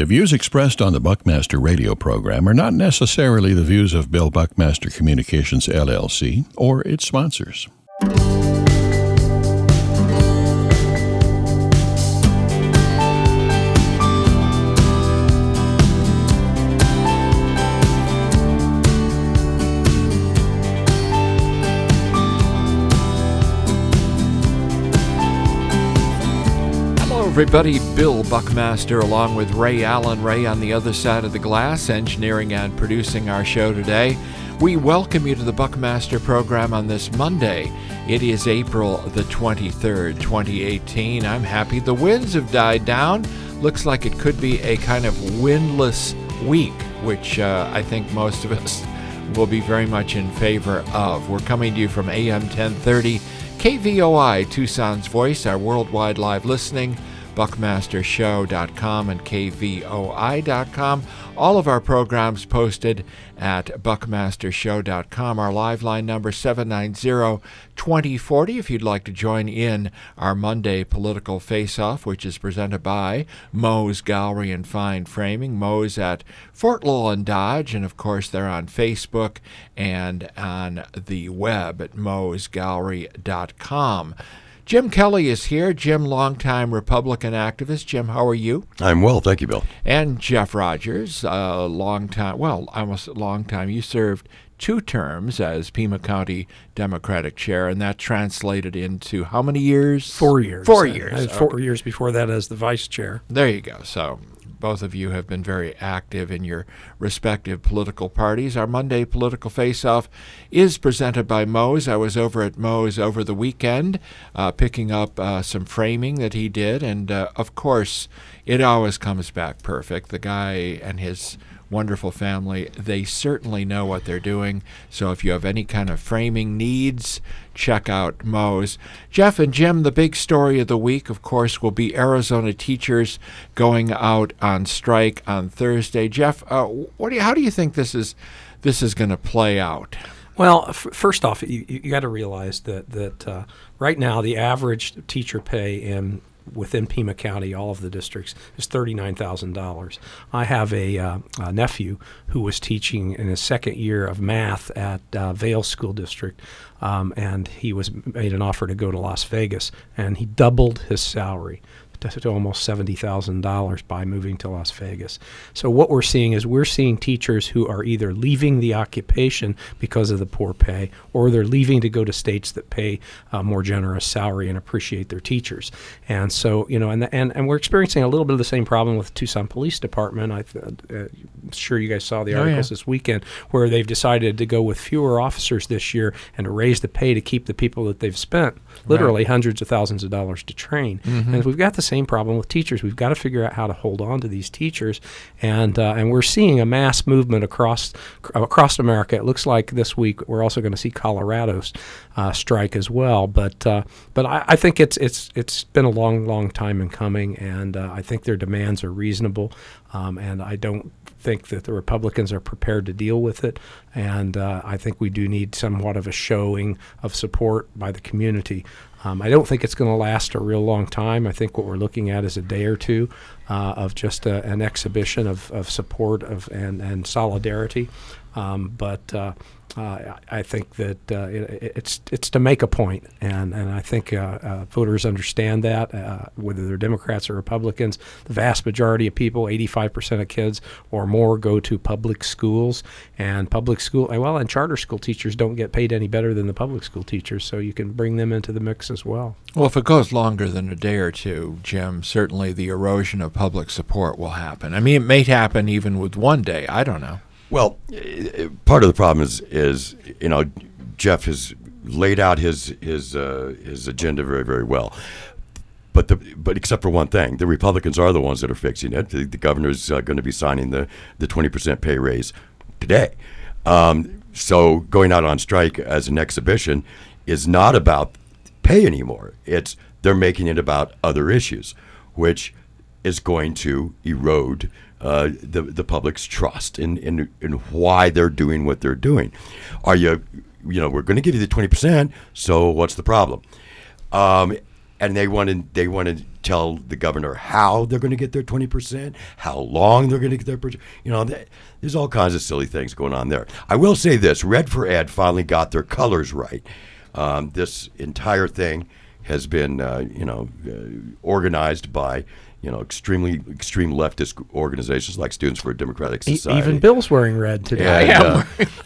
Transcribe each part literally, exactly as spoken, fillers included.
The views expressed on the Buckmaster radio program are not necessarily the views of Bill Buckmaster Communications, L L C, or its sponsors. Everybody, Bill Buckmaster along with Ray Allen. Ray on the other side of the glass, engineering and producing our show today. We welcome you to the Buckmaster program on this Monday. It is April the twenty-third, twenty eighteen. I'm happy the winds have died down. Looks like it could be a kind of windless week, which uh, I think most of us will be very much in favor of. We're coming to you from A M ten thirty, K V O I, Tucson's Voice, our worldwide live listening, buckmaster show dot com and K V O I dot com. All of our programs posted at buckmaster show dot com. Our live line number seven nine zero, two zero four zero if you'd like to join in our Monday political face-off, which is presented by Moe's Gallery and Fine Framing. Moe's at Fort Lowell and Dodge, and of course they're on Facebook and on the web at moes gallery dot com. Jim Kelly is here. Jim, longtime Republican activist. Jim, how are you? I'm well, thank you, Bill. And Jeff Rogers, a long time, well, almost a long time. You served two terms as Pima County Democratic Chair, and that translated into how many years? Four years. Four years. I had four okay. years before that as the Vice Chair. There you go. So both of you have been very active in your respective political parties. Our Monday Political Face-Off is presented by Moe's. I was over at Moe's over the weekend uh, picking up uh, some framing that he did, and uh, of course, it always comes back perfect. The guy and his wonderful family, they certainly know what they're doing. So if you have any kind of framing needs, check out Moe's. Jeff and Jim, the big story of the week, of course, will be Arizona teachers going out on strike on Thursday. Jeff, uh, what do you, how do you think this is this is going to play out? Well, f- first off, you, you got to realize that that uh, right now the average teacher pay in within Pima County, all of the districts, is thirty-nine thousand dollars. I have a, uh, a nephew who was teaching in his second year of math at uh, Vail School District, um, and he was made an offer to go to Las Vegas, and he doubled his salary to, to almost seventy thousand dollars by moving to Las Vegas. So what we're seeing is we're seeing teachers who are either leaving the occupation because of the poor pay, or they're leaving to go to states that pay a more generous salary and appreciate their teachers. And so, you know, and and, and we're experiencing a little bit of the same problem with Tucson Police Department. I, uh, I'm sure you guys saw the articles oh, yeah. this weekend where they've decided to go with fewer officers this year and to raise the pay to keep the people that they've spent literally right. hundreds of thousands of dollars to train. Mm-hmm. And we've got the same problem with teachers. We've got to figure out how to hold on to these teachers, and uh, and we're seeing a mass movement across across America. It looks like this week we're also going to see Colorado's uh, strike as well. But uh, but I, I think it's it's it's been a long long time in coming, and uh, I think their demands are reasonable, um, and I don't think that the Republicans are prepared to deal with it, and uh, I think we do need somewhat of a showing of support by the community. Um, I don't think it's going to last a real long time. I think what we're looking at is a day or two uh, of just a, an exhibition of, of support of and, and solidarity. Um, but uh, uh, I think that uh, it, it's it's to make a point, and, and I think uh, uh, voters understand that, uh, whether they're Democrats or Republicans. The vast majority of people, eighty-five percent of kids or more, go to public schools, and public school, well, and charter school teachers don't get paid any better than the public school teachers, so you can bring them into the mix as well. Well, if it goes longer than a day or two, Jim, certainly the erosion of public support will happen. I mean, it may happen even with one day. I don't know. Well, part of the problem is, is you know, Jeff has laid out his his uh, his agenda very, very well. But the but except for one thing, the Republicans are the ones that are fixing it. The, the governor's uh, going to be signing the, the twenty percent pay raise today. Um, so going out on strike as an exhibition is not about pay anymore. It's they're making it about other issues, which is going to erode Uh, the the public's trust in, in in why they're doing what they're doing. Are you, you know, we're going to give you the twenty percent, so what's the problem? Um, and they want to they want to tell the governor how they're going to get their twenty percent, how long they're going to get their percent. You know, they, there's all kinds of silly things going on there. I will say this: Red for Ed finally got their colors right. Um, this entire thing has been, uh, you know, uh, organized by, you know, extremely extreme leftist organizations like Students for a Democratic Society. Even Bill's wearing red today. And, uh,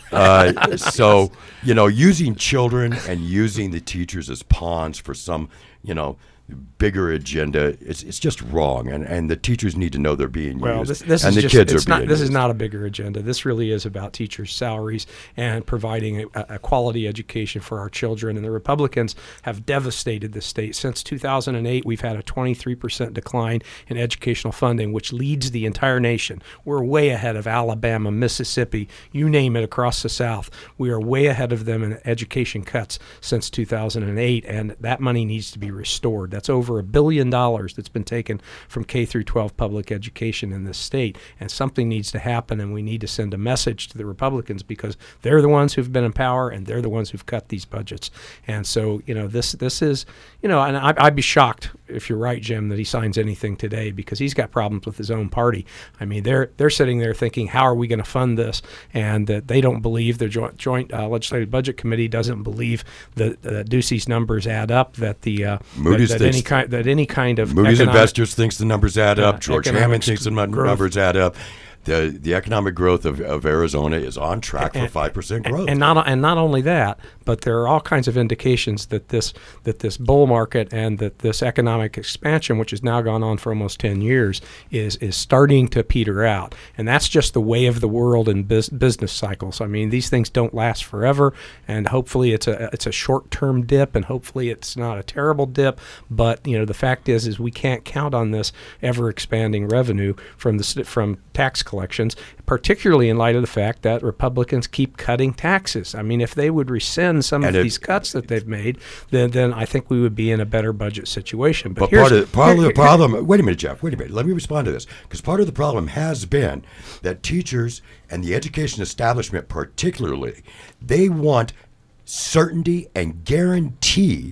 uh, so, you know, using children and using the teachers as pawns for some, you know, bigger agenda, it's it's just wrong, and and the teachers need to know they're being well, used, this, this and is the just, kids it's are not, being This used. is not a bigger agenda. This really is about teachers' salaries and providing a, a quality education for our children. And the Republicans have devastated the state. Since two thousand eight, we've had a twenty-three percent decline in educational funding, which leads the entire nation. We're way ahead of Alabama, Mississippi, you name it, across the South. We are way ahead of them in education cuts since two thousand eight, and that money needs to be restored. That's over a billion dollars that's been taken from K through twelve public education in this state, and something needs to happen, and we need to send a message to the Republicans because they're the ones who've been in power and they're the ones who've cut these budgets. And so, you know, this this is, you know, and I, I'd be shocked if you're right, Jim, that he signs anything today because he's got problems with his own party. I mean, they're they're sitting there thinking, how are we going to fund this? And that they don't believe, the joint, joint uh, legislative budget committee doesn't believe that uh, Ducey's numbers add up, that the uh, Moody's that, that any kind that any kind of Moody's economic, Investors thinks the numbers add uh, up. George economic Hammond thinks the num- growth. numbers add up. The the economic growth of, of Arizona is on track for And- five percent growth. And not and not only that, but there are all kinds of indications that this that this bull market and that this economic expansion, which has now gone on for almost ten years, is is starting to peter out. And that's just the way of the world in bus- business cycles. I mean, these things don't last forever, and hopefully it's a it's a short-term dip, and hopefully it's not a terrible dip. But you know, the fact is is we can't count on this ever-expanding revenue from the st- from tax collections, particularly in light of the fact that Republicans keep cutting taxes. I mean, if they would rescind some And of it- these cuts that they've made, then then I think we would be in a better budget situation. But, But here's, part of, part of here- the problem, wait a minute, Jeff, wait a minute. Let me respond to this. Because part of the problem has been that teachers and the education establishment particularly, they want certainty and guarantee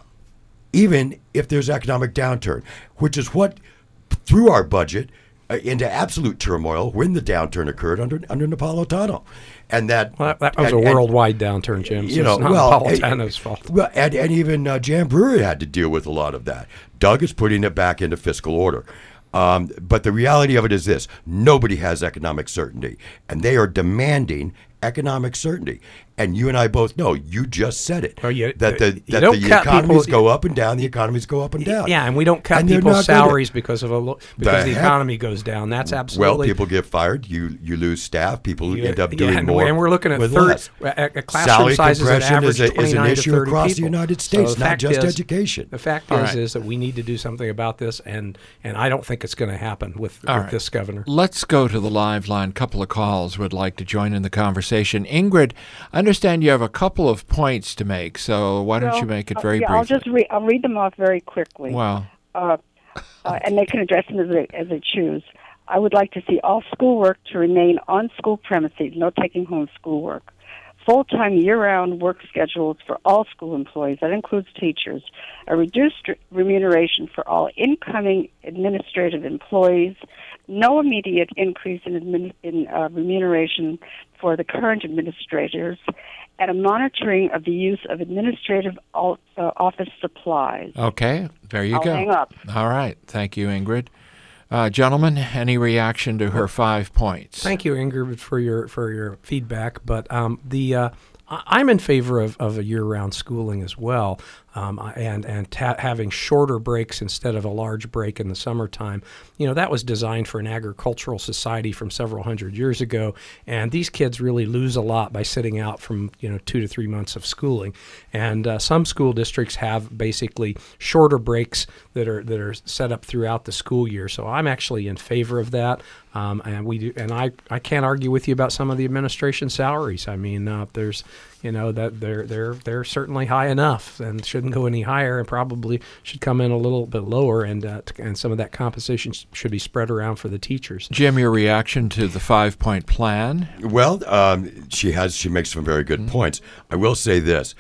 even if there's economic downturn, which is what, threw our budget uh, into absolute turmoil when the downturn occurred under under Napolitano. And that, well, that, that was and- a and- worldwide downturn, Jim. So you know, it's not well, Napolitano's eh, fault. Well, and, and even uh, Jan Brewery had to deal with a lot of that. Doug is putting it back into fiscal order. Um, but the reality of it is this: nobody has economic certainty, and they are demanding economic certainty. And you and I both know, you just said it, Well, you- that the, you that don't the cut economies people- go up and down, the economies go up and down. Yeah, and we don't cut And they're people's not gonna- salaries because of a lo- because the, heck- economy goes down. That's Well, absolutely people get fired, you you lose staff, people You- end up yeah, doing and, more and we're looking at with third less. a, a classroom Salary sizes that compression average is, a, is an twenty-nine issue to thirty across people. the United So States, the not fact just is- education. The fact All is, right. is that we need to do something about this, and and I don't think it's going to happen with, All with right. this governor. Let's go to the live line. Couple of calls would like to join in the conversation. Ingrid, I understand you have a couple of points to make, so why don't Well, you make it uh, very yeah, briefly? I'll just read. I'll read them off very quickly. Well, uh, uh, and they can address them as they, as they choose. I would like to see all schoolwork to remain on school premises, no taking home schoolwork. Full-time year-round work schedules for all school employees. That includes teachers. A reduced remuneration for all incoming administrative employees. No immediate increase in, admin, in uh, remuneration for the current administrators. And a monitoring of the use of administrative al- uh, office supplies. okay, there you I'll go. hang up. All right, thank you, Ingrid. Uh, gentlemen, any reaction to her five points? Thank you, Ingrid, for your for your feedback. But um, the uh, I- I'm in favor of, of a year-round schooling as well, um, and and ta- having shorter breaks instead of a large break in the summertime. You know, that was designed for an agricultural society from several hundred years ago, and these kids really lose a lot by sitting out from you know two to three months of schooling. And uh, some school districts have basically shorter breaks that are that are set up throughout the school year. So I'm actually in favor of that. Um, and we do, and I, I can't argue with you about some of the administration salaries. I mean, uh, there's, you know, that they're they're they're certainly high enough and shouldn't go any higher, and probably should come in a little bit lower. And uh, t- and some of that compensation sh- should be spread around for the teachers. Jim, your reaction to the five-point plan? Well, um, she has. She makes some very good Mm-hmm. points. I will say this: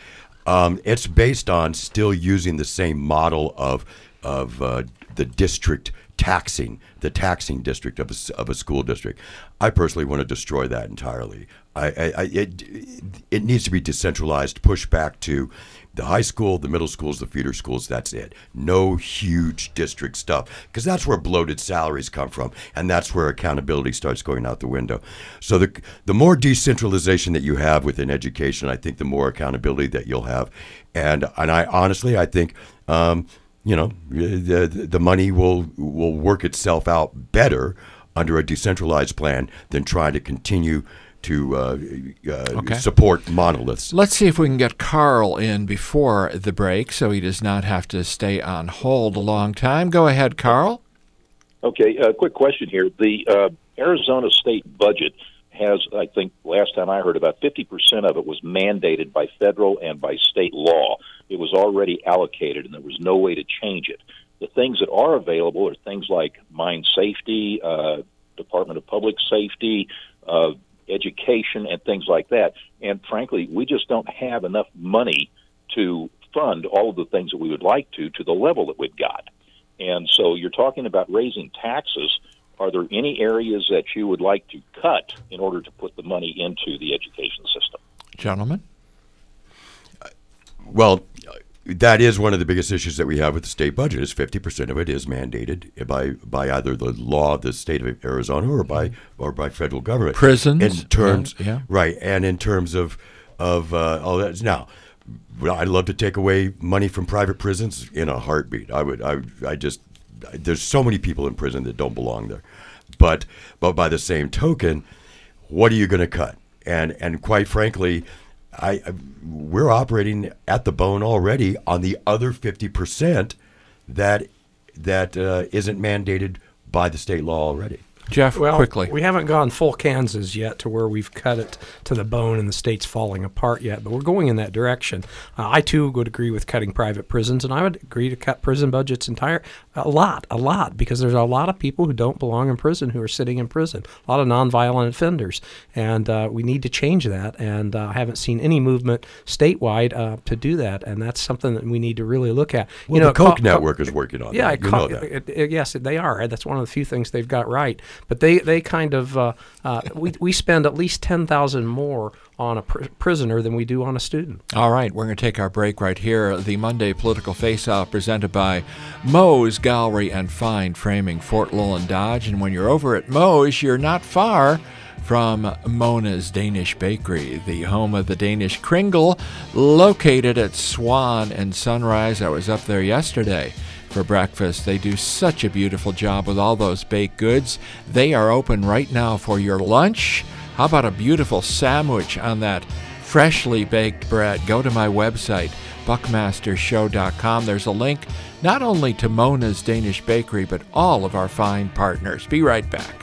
Um, it's based on still using the same model of of uh, the district taxing, the taxing district of a, of a school district. I personally want to destroy that entirely. I, I, I it it needs to be decentralized, pushed back to the high school, the middle schools, the feeder schools. That's it. No huge district stuff, because that's where bloated salaries come from, and that's where accountability starts going out the window. So the the more decentralization that you have within education, I think the more accountability that you'll have, and and I honestly I think. Um, You know, the the money will will work itself out better under a decentralized plan than trying to continue to uh, uh, Okay. support monoliths. Let's see if we can get Carl in before the break so he does not have to stay on hold a long time. Go ahead, Carl. Okay, a uh, quick question here. The uh, Arizona state budget has, I think, last time I heard, about fifty percent of it was mandated by federal and by state law. It was already allocated, and there was no way to change it. The things that are available are things like mine safety, uh, Department of Public Safety, uh, education, and things like that. And frankly, we just don't have enough money to fund all of the things that we would like to, to the level that we've got. And so you're talking about raising taxes. Are there any areas that you would like to cut in order to put the money into the education system? Gentlemen? Well, that is one of the biggest issues that we have with the state budget. Is fifty percent of it is mandated by by either the law of the state of Arizona or by or by federal government. Prisons, in terms, yeah, yeah. right, and in terms of of uh, all that. Now, I'd love to take away money from private prisons in a heartbeat. I would. I I just there's so many people in prison that don't belong there, but but by the same token, what are you going to cut? And and quite frankly. I, we're operating at the bone already on the other fifty percent that that uh, isn't mandated by the state law already. Jeff, well, quickly. We haven't gone full Kansas yet to where we've cut it to the bone and the state's falling apart yet, but we're going in that direction. Uh, I, too, would agree with cutting private prisons, and I would agree to cut prison budgets entire a lot, a lot, because there's a lot of people who don't belong in prison who are sitting in prison, a lot of nonviolent offenders, and uh, we need to change that, and uh, I haven't seen any movement statewide uh, to do that, and that's something that we need to really look at. Well, you know, the Koch co- network co- is working on yeah, that. You co- know that. It, it, yes, they are. That's one of the few things they've got right. But they, they kind of uh, uh, we we spend at least ten thousand more on a pr- prisoner than we do on a student. All right, we're going to take our break right here. The Monday Political Face-Off presented by Moe's Gallery and Fine Framing, Fort Lowland Dodge. And when you're over at Moe's, you're not far from Mona's Danish Bakery, the home of the Danish Kringle, located at Swan and Sunrise. I was up there yesterday for breakfast. They do such a beautiful job with all those baked goods. They are open right now for your lunch. How about a beautiful sandwich on that freshly baked bread? Go to my website, buckmaster show dot com. There's a link not only to Mona's Danish Bakery, but all of our fine partners. Be right back.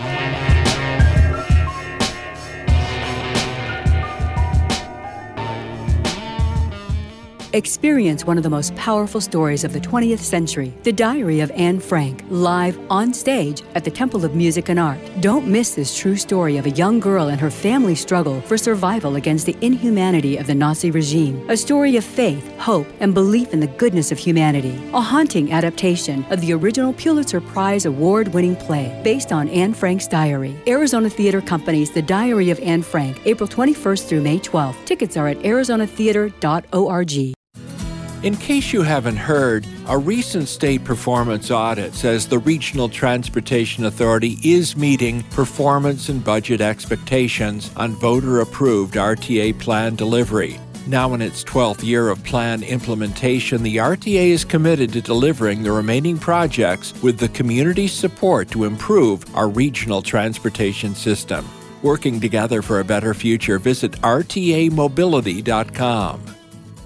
Experience one of the most powerful stories of the twentieth century, The Diary of Anne Frank, live on stage at the Temple of Music and Art. Don't miss this true story of a young girl and her family's struggle for survival against the inhumanity of the Nazi regime. A story of faith, hope, and belief in the goodness of humanity. A haunting adaptation of the original Pulitzer Prize award-winning play based on Anne Frank's diary. Arizona Theater Company's The Diary of Anne Frank, April twenty-first through May twelfth. Tickets are at arizona theater dot org. In case you haven't heard, a recent state performance audit says the Regional Transportation Authority is meeting performance and budget expectations on voter-approved R T A plan delivery. Now in its twelfth year of plan implementation, the R T A is committed to delivering the remaining projects with the community's support to improve our regional transportation system. Working together for a better future, visit r t a mobility dot com.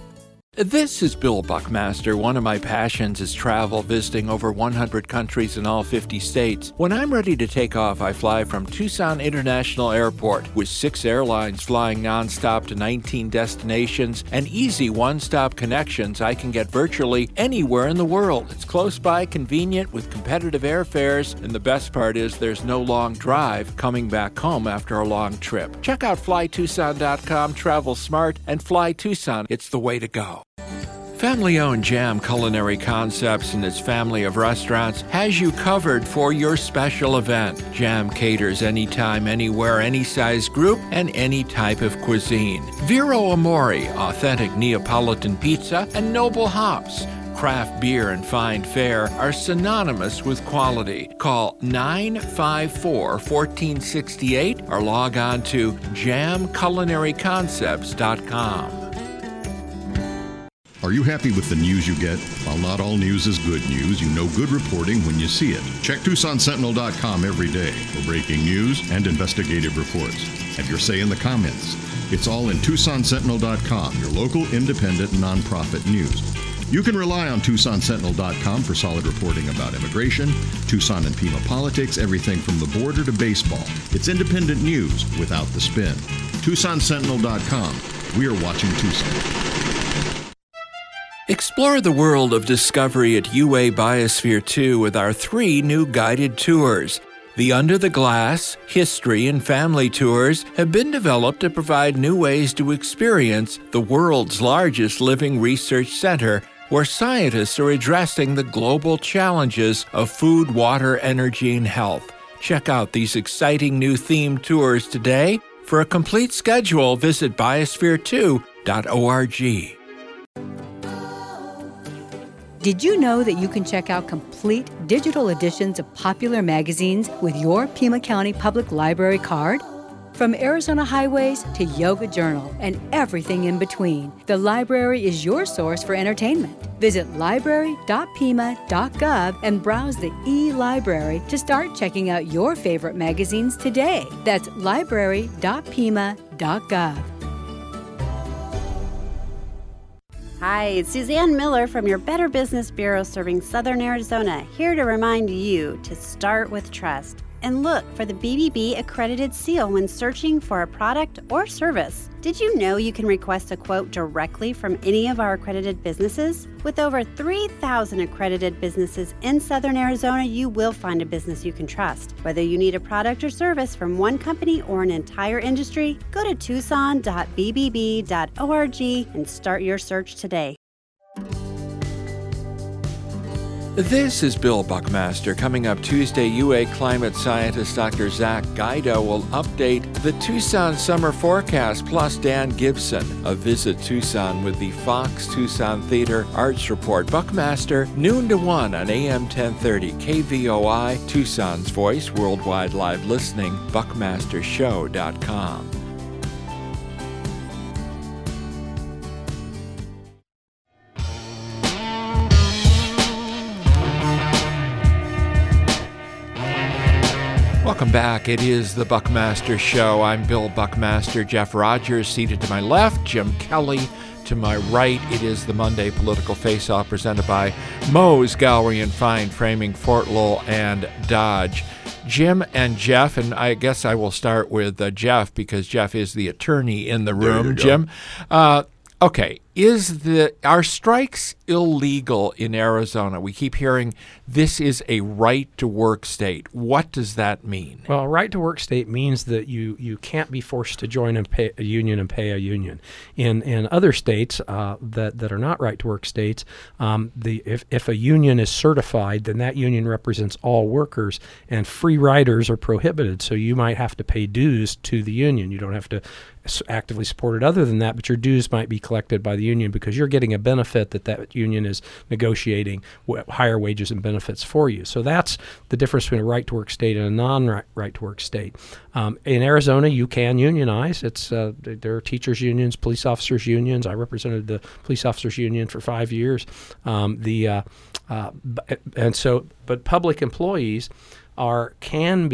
This is Bill Buckmaster. One of my passions is travel, visiting over one hundred countries in all fifty states. When I'm ready to take off, I fly from Tucson International Airport with six airlines flying nonstop to nineteen destinations and easy one-stop connections. I can get virtually anywhere in the world. It's close by, convenient, with competitive airfares, and the best part is there's no long drive coming back home after a long trip. Check out fly tucson dot com, travel smart, and Fly Tucson. It's the way to go. Family-owned Jam Culinary Concepts and its family of restaurants has you covered for your special event. Jam caters anytime, anywhere, any size group, and any type of cuisine. Vero Amore, authentic Neapolitan pizza, and Noble Hops. Craft beer and fine fare are synonymous with quality. Call nine five four, one four six eight or log on to jam culinary concepts dot com. Are you happy with the news you get? While not all news is good news, you know good reporting when you see it. Check Tucson Sentinel dot com every day for breaking news and investigative reports. Have your say in the comments. It's all in Tucson Sentinel dot com, your local independent nonprofit news. You can rely on Tucson Sentinel dot com for solid reporting about immigration, Tucson and Pima politics, everything from the border to baseball. It's independent news without the spin. Tucson Sentinel dot com. We're watching Tucson. Explore the world of discovery at U A Biosphere two with our three new guided tours. The Under the Glass, History, and Family tours have been developed to provide new ways to experience the world's largest living research center, where scientists are addressing the global challenges of food, water, energy, and health. Check out these exciting new themed tours today. For a complete schedule, visit biosphere two dot org. Did you know that you can check out complete digital editions of popular magazines with your Pima County Public Library card? From Arizona Highways to Yoga Journal and everything in between, the library is your source for entertainment. Visit library dot pima dot gov and browse the e-library to start checking out your favorite magazines today. That's library dot pima dot gov. Hi, it's Suzanne Miller from your Better Business Bureau serving Southern Arizona, here to remind you to start with trust and look for the B B B accredited seal when searching for a product or service. Did you know you can request a quote directly from any of our accredited businesses? With over three thousand accredited businesses in Southern Arizona, you will find a business you can trust. Whether you need a product or service from one company or an entire industry, go to tucson dot b b b dot org and start your search today. This is Bill Buckmaster. Coming up Tuesday, U A climate scientist Doctor Zach Guido will update the Tucson summer forecast, plus Dan Gibson, a visit Tucson with the Fox Tucson Theater Arts Report. Buckmaster, noon to one on A M ten thirty, K V O I, Tucson's Voice, worldwide live listening, buckmaster show dot com. Welcome back. It is the Buckmaster Show. I'm Bill Buckmaster. Jeff Rogers seated to my left, Jim Kelly to my right. It is the Monday Political Face-Off presented by Moe's Gallery and Fine Framing, Fort Lowell and Dodge. Jim and Jeff, and I guess I will start with uh, Jeff because Jeff is the attorney in the room. Jim, uh, okay, is the are strikes illegal in Arizona? We keep hearing this is a right-to-work state. What does that mean? Well, a right-to-work state means that you, you can't be forced to join a, pay, a union and pay a union. In in other states uh, that, that are not right-to-work states, um, the if, if a union is certified, then that union represents all workers, and free riders are prohibited. So you might have to pay dues to the union. You don't have to actively support it other than that, but your dues might be collected by the union because you're getting a benefit that that union is negotiating w- higher wages and benefits for you. So that's the difference between a right-to-work state and a non-right-to-work state. Um, in Arizona, you can unionize. It's uh, there are teachers' unions, police officers' unions. I represented the police officers' union for five years. Um, the uh, uh, and so, but public employees are can be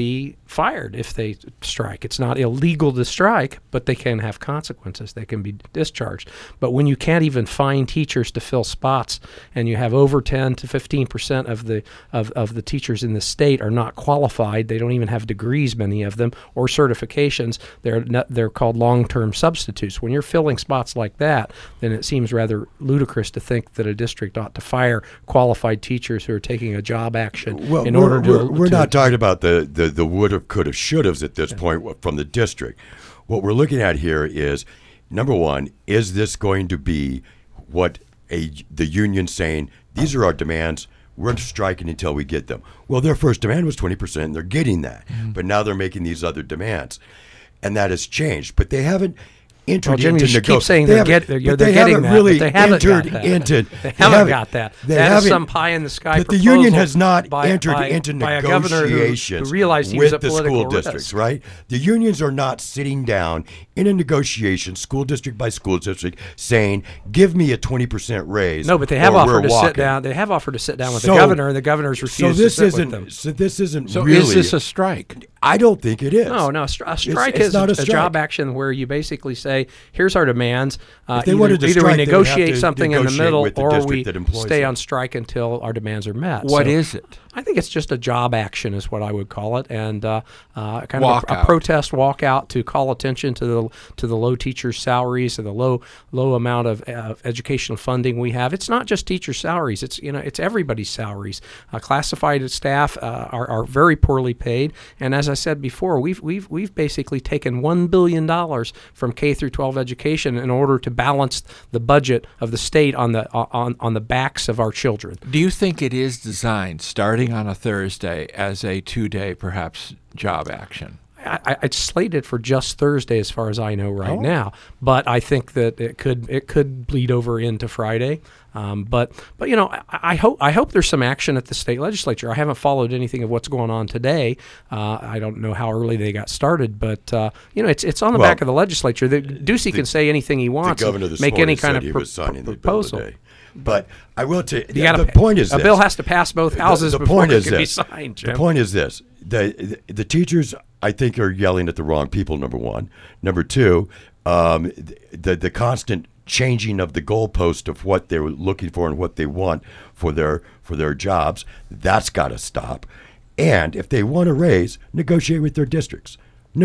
fired if they strike. It's not illegal to strike, but they can have consequences. They can be discharged. But when you can't even find teachers to fill spots, and you have over ten to fifteen percent of the of, of the teachers in the state are not qualified, they don't even have degrees, many of them, or certifications, they're not, they're called long-term substitutes. When you're filling spots like that, then it seems rather ludicrous to think that a district ought to fire qualified teachers who are taking a job action well, in we're, order to... We're, we're to, not talking about the, the, the would have, could have, should have at this point from the district. What we're looking at here is, number one, is this going to be what a the union saying, these are our demands, we're striking until we get them? Well, their first demand was twenty percent, and they're getting that. Mm-hmm. But now they're making these other demands. And that has changed. But they haven't entered well, Jimmy, into you keep saying they they're, get, they're, but they're they getting haven't that, really but they haven't entered got that. into. They, they haven't, haven't got that. They that is haven't, some pie-in-the-sky But the proposal union has not by, entered by, into by a governor negotiations who, who realized he with was a the political school risk. districts, right? The unions are not sitting down in a negotiation, school district by school district, saying, give me a twenty percent raise. No, but they have or offered we're to walking. sit down. They have offered to sit down with so, the governor, and the governor's refused so this to sit isn't, with them. So this isn't so really... is this a strike? I don't think it is. No, no. A strike it's, is it's not a, a, strike. a job action where you basically say, here's our demands. Uh, If they either wanted to either strike, we they would have negotiate to something in the negotiate middle, with the or district we that employs stay them. on strike until our demands are met. What so is it? I think it's just a job action is what I would call it, and uh, uh, kind walk of a, a out. protest walkout to call attention to the to the low teachers' salaries and the low low amount of uh, educational funding we have. It's not just teacher salaries; it's you know it's everybody's salaries. Uh, classified staff uh, are, are very poorly paid, and as I said before, we've we've we've basically taken one billion dollars from K through twelve education in order to balance the budget of the state on the on on the backs of our children. Do you think it is designed, starting on a Thursday, as a two-day, perhaps, job action? I, it's slated for just Thursday, as far as I know right oh. now. But I think that it could it could bleed over into Friday. Um, but but you know, I, I hope I hope there's some action at the state legislature. I haven't followed anything of what's going on today. Uh, I don't know how early they got started, but uh, you know, it's it's on the well, back of the legislature. The, Ducey can say anything he wants. The governor this make morning any said kind of he pro- was signing pro- the bill proposal. today. But I will tell you, You gotta, the point is a this. bill has to pass both houses the, the before point it is can this. be signed. Jim. The point is this: the, the the teachers, I think, are yelling at the wrong people. Number one, number two, um, the the constant changing of the goalpost of what they're looking for and what they want for their for their jobs. That's got to stop. And if they want a raise, negotiate with their districts.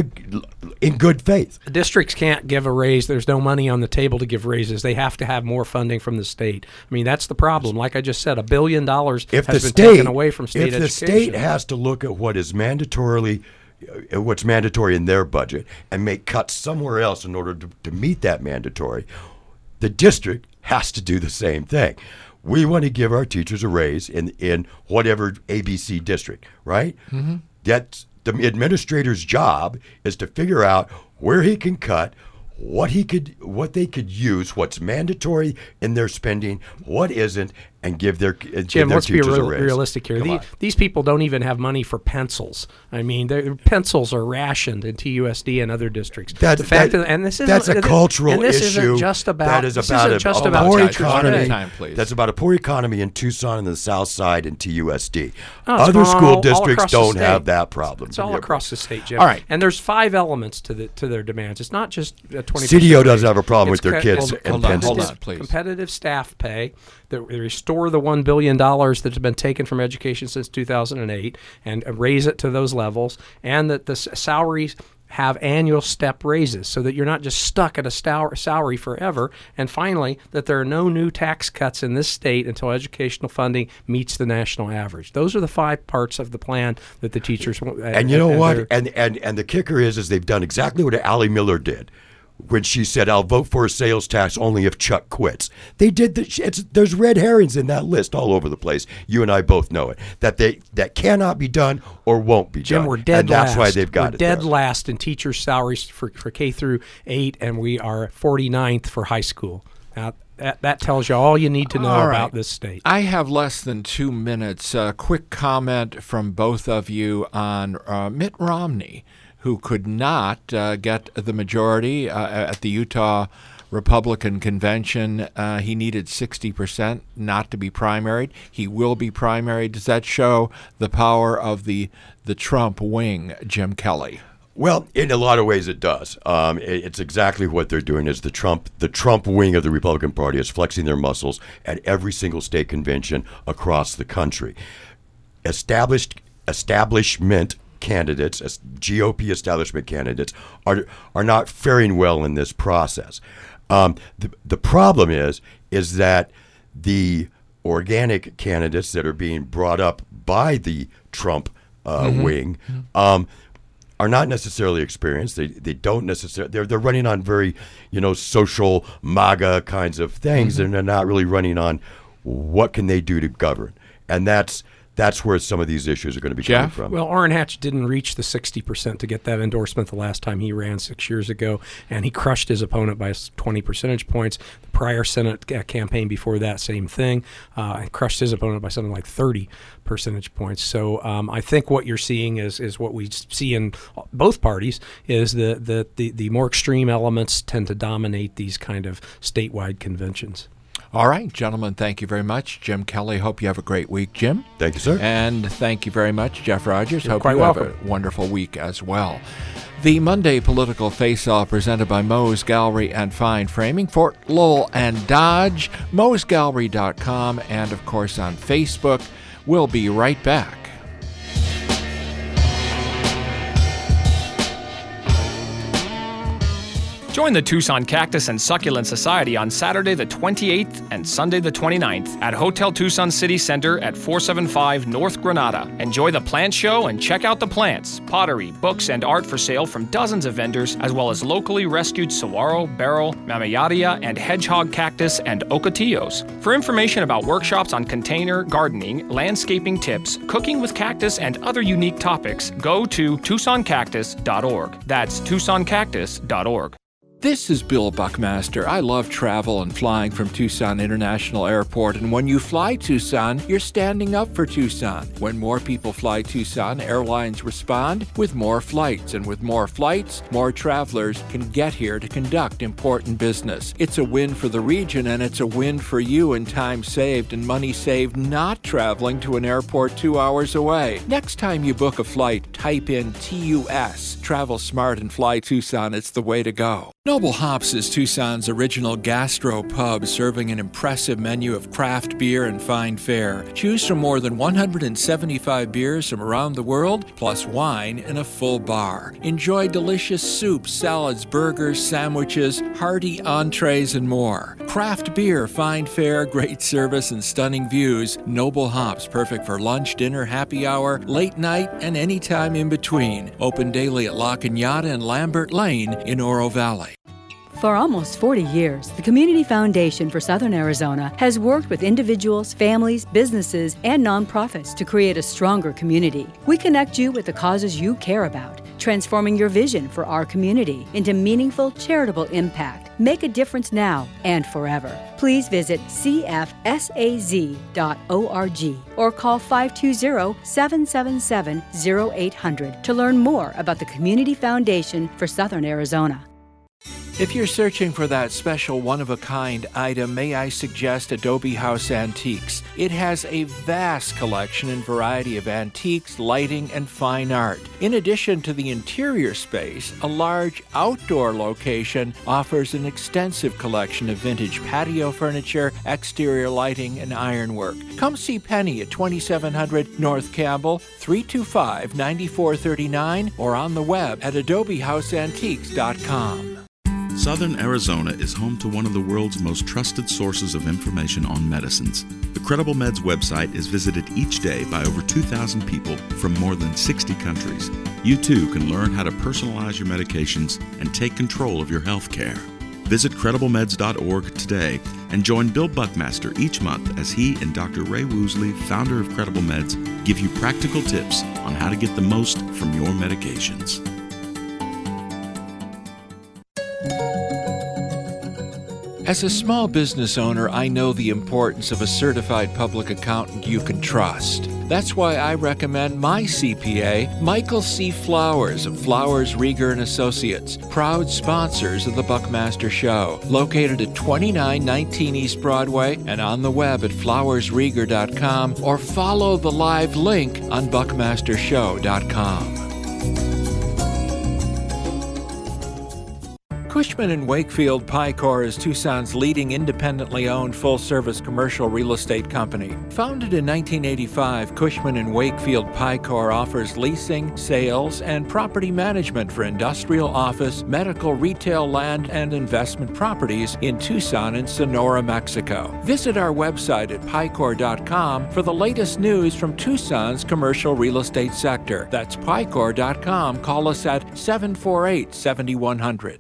In good faith. The districts can't give a raise. There's no money on the table to give raises. They have to have more funding from the state. I mean, that's the problem. Like I just said, a billion dollars if has the been state, taken away from state if education. If the state has to look at what is mandatorily, uh, what's mandatory in their budget and make cuts somewhere else in order to, to meet that mandatory, the district has to do the same thing. We want to give our teachers a raise in, in whatever A B C district, right? Mm-hmm. That's the administrator's job is to figure out where he can cut, what he could, what they could use, what's mandatory in their spending, what isn't, and give their uh, Jim, give their let's be teachers real, a raise. realistic here. The, these people don't even have money for pencils. I mean, their pencils are rationed in T U S D and other districts. That, the fact that, that, and this isn't, that's a and cultural and this issue. Isn't just about, that is this about isn't a, just a about poor teachers economy. today. Time, please. That's about a poor economy in Tucson and the South Side and T U S D. No, it's Other going on school all- all districts across the don't state. have that problem. It's all across the state, Jim. All right. And there's five elements to the to their demands. It's not just a twenty percent C D O raise. doesn't have a problem It's with their co- kids it's and hold on, pencils. hold on, please. Competitive staff pay, that we restore the one billion dollars that's been taken from education since two thousand eight and raise it to those levels, and that the s- salaries have annual step raises so that you're not just stuck at a stal- salary forever. And finally, that there are no new tax cuts in this state until educational funding meets the national average. Those are the five parts of the plan that the teachers want. And you know what? And, and and the kicker is, is they've done exactly what Allie Miller did when she said, "I'll vote for a sales tax only if Chuck quits." They did the. It's, there's red herrings in that list all over the place. You and I both know it. That they that cannot be done or won't be Jim, done. we're dead and that's last. why they've got we're it. dead there. last in teachers' salaries for, for K through eight, and we are forty-ninth for high school. Now, that, that tells you all you need to know All right. about this state. I have less than two minutes. A quick comment from both of you on uh, Mitt Romney, who could not uh, get the majority uh, at the Utah Republican convention. Uh, he needed sixty percent not to be primaried. He will be primaried. Does that show the power of the the Trump wing, Jim Kelly? Well, in a lot of ways it does. Um, it, it's exactly what they're doing is the Trump the Trump wing of the Republican Party is flexing their muscles at every single state convention across the country. Established establishment candidates, as G O P establishment candidates, are are not faring well in this process. Um, the the problem is is that the organic candidates that are being brought up by the Trump uh, mm-hmm. wing um, are not necessarily experienced. They they don't necessarily. They're they're running on very you know social MAGA kinds of things, mm-hmm. and they're not really running on what can they do to govern, and that's. That's where some of these issues are going to be Jeff? coming from. Well, Orrin Hatch didn't reach the sixty percent to get that endorsement the last time he ran six years ago, and he crushed his opponent by twenty percentage points. The prior Senate campaign before that, same thing. Uh, crushed his opponent by something like thirty percentage points. So um, I think what you're seeing is is what we see in both parties is that the, the, the more extreme elements tend to dominate these kind of statewide conventions. All right, gentlemen, thank you very much. Jim Kelly, hope you have a great week. Jim? Thank you, sir. And thank you very much, Jeff Rogers. You're hope quite you welcome. have a wonderful week as well. The Monday Political Face-Off presented by Moe's Gallery and Fine Framing, Fort Lowell and Dodge, moes gallery dot com, and, of course, on Facebook. We'll be right back. Join the Tucson Cactus and Succulent Society on Saturday the twenty-eighth and Sunday the twenty-ninth at Hotel Tucson City Center at four seventy-five North Granada. Enjoy the plant show and check out the plants, pottery, books, and art for sale from dozens of vendors, as well as locally rescued saguaro, beryl, mamayatia, and hedgehog cactus and ocotillos. For information about workshops on container gardening, landscaping tips, cooking with cactus, and other unique topics, go to tucson cactus dot org. That's tucson cactus dot org. This is Bill Buckmaster. I love travel and flying from Tucson International Airport, and when you fly Tucson, you're standing up for Tucson. When more people fly Tucson, airlines respond with more flights, and with more flights, more travelers can get here to conduct important business. It's a win for the region, and it's a win for you in time saved and money saved not traveling to an airport two hours away. Next time you book a flight, type in T U S. Travel smart and fly Tucson. It's the way to go. Noble Hops is Tucson's original gastro pub, serving an impressive menu of craft beer and fine fare. Choose from more than one hundred seventy-five beers from around the world, plus wine in a full bar. Enjoy delicious soups, salads, burgers, sandwiches, hearty entrees, and more. Craft beer, fine fare, great service, and stunning views. Noble Hops, perfect for lunch, dinner, happy hour, late night, and any time in between. Open daily at La Cañada and Lambert Lane in Oro Valley. For almost forty years, the Community Foundation for Southern Arizona has worked with individuals, families, businesses, and nonprofits to create a stronger community. We connect you with the causes you care about, transforming your vision for our community into meaningful, charitable impact. Make a difference now and forever. Please visit c f s a z dot org or call five two zero, seven seven seven, zero eight hundred to learn more about the Community Foundation for Southern Arizona. If you're searching for that special one-of-a-kind item, may I suggest Adobe House Antiques. It has a vast collection and variety of antiques, lighting, and fine art. In addition to the interior space, a large outdoor location offers an extensive collection of vintage patio furniture, exterior lighting, and ironwork. Come see Penny at twenty-seven hundred North Campbell, three two five, nine four three nine, or on the web at adobe house antiques dot com. Southern Arizona is home to one of the world's most trusted sources of information on medicines. The Credible Meds website is visited each day by over two thousand people from more than sixty countries. You too can learn how to personalize your medications and take control of your health care. Visit credible meds dot org today and join Bill Buckmaster each month as he and Doctor Ray Woosley, founder of Credible Meds, give you practical tips on how to get the most from your medications. As a small business owner, I know the importance of a certified public accountant you can trust. That's why I recommend my C P A, Michael C. Flowers of Flowers, Rieger and Associates, proud sponsors of the Buckmaster Show, located at twenty-nine nineteen East Broadway and on the web at flowers rieger dot com, or follow the live link on buckmaster show dot com. Cushman and Wakefield Picor is Tucson's leading independently owned full-service commercial real estate company. Founded in nineteen eighty-five, Cushman and Wakefield Picor offers leasing, sales, and property management for industrial, office, medical, retail, land, and investment properties in Tucson and Sonora, Mexico. Visit our website at picor dot com for the latest news from Tucson's commercial real estate sector. That's picor dot com. Call us at seven four eight, seven one zero zero.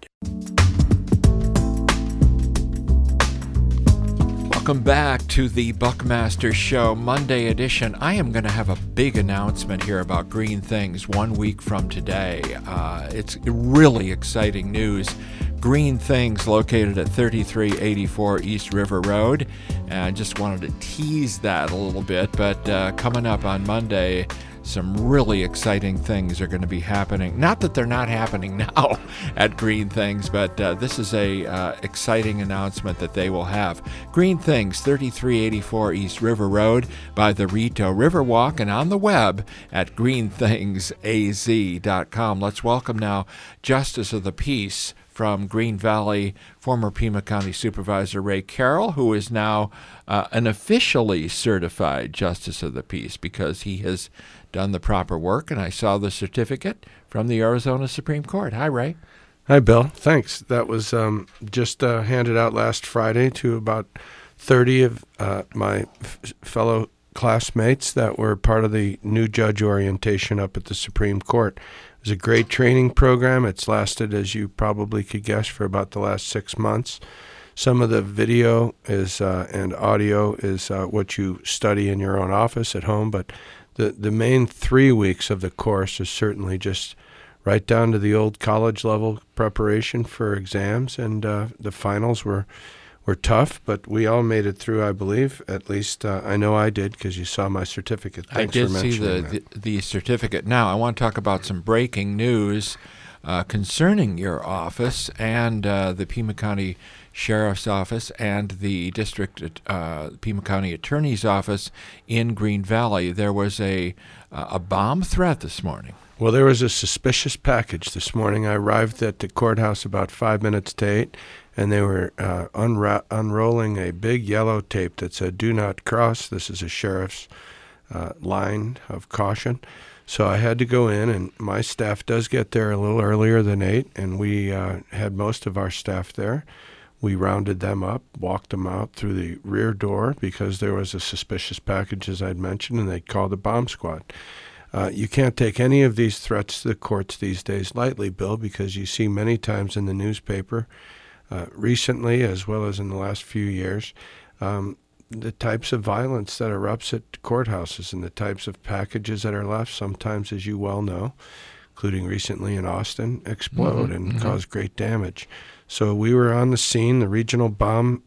Welcome back to the Buckmaster Show Monday edition. I am going to have a big announcement here about Green Things one week from today. Uh, it's really exciting news. Green Things, located at thirty-three eighty-four East River Road. And I just wanted to tease that a little bit, but uh, coming up on Monday, some really exciting things are going to be happening. Not that they're not happening now at Green Things, but uh, this is a uh, exciting announcement that they will have. Green Things, thirty-three eighty-four East River Road by the Rito Riverwalk, and on the web at green things a z dot com. Let's welcome now Justice of the Peace from Green Valley, former Pima County Supervisor Ray Carroll, who is now uh, an officially certified Justice of the Peace because he has done the proper work, and I saw the certificate from the Arizona Supreme Court. Hi, Ray. Hi, Bill. Thanks. That was um, just uh, handed out last Friday to about thirty of uh, my f- fellow classmates that were part of the new judge orientation up at the Supreme Court. It was a great training program. It's lasted, as you probably could guess, for about the last six months. Some of the video is uh, and audio is uh, what you study in your own office at home, but the, the main three weeks of the course is certainly just right down to the old college level preparation for exams, and uh, the finals were were tough, but we all made it through, I believe. At least uh, I know I did, because you saw my certificate. Thanks I did for see the, the, the certificate. Now, I want to talk about some breaking news uh, concerning your office and uh, the Pima County Sheriff's Office and the District uh, Pima County Attorney's Office in Green Valley. There was a uh, a bomb threat this morning. Well, there was a suspicious package this morning. I arrived at the courthouse about five minutes to eight, and they were uh, unra- unrolling a big yellow tape that said, "Do not cross. This is a sheriff's uh, line of caution." So I had to go in, and my staff does get there a little earlier than eight, and we uh, had most of our staff there. We rounded them up, walked them out through the rear door because there was a suspicious package, as I'd mentioned, and they called the bomb squad. Uh, you can't take any of these threats to the courts these days lightly, Bill, because you see many times in the newspaper, uh, recently as well as in the last few years, um, the types of violence that erupts at courthouses and the types of packages that are left, sometimes, as you well know, including recently in Austin, explode mm-hmm, and mm-hmm. cause great damage. So we were on the scene. The regional bomb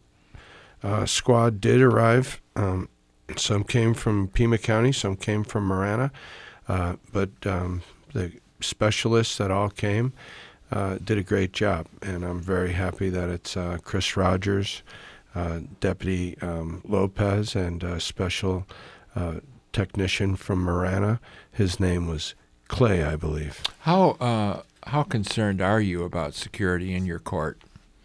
uh, squad did arrive. Um, some came from Pima County, some came from Marana. Uh, but um, the specialists that all came uh, did a great job, and I'm very happy that it's uh, Chris Rogers, uh, Deputy um, Lopez, and a special uh, technician from Marana. His name was Clay, I believe. How uh, how concerned are you about security in your court,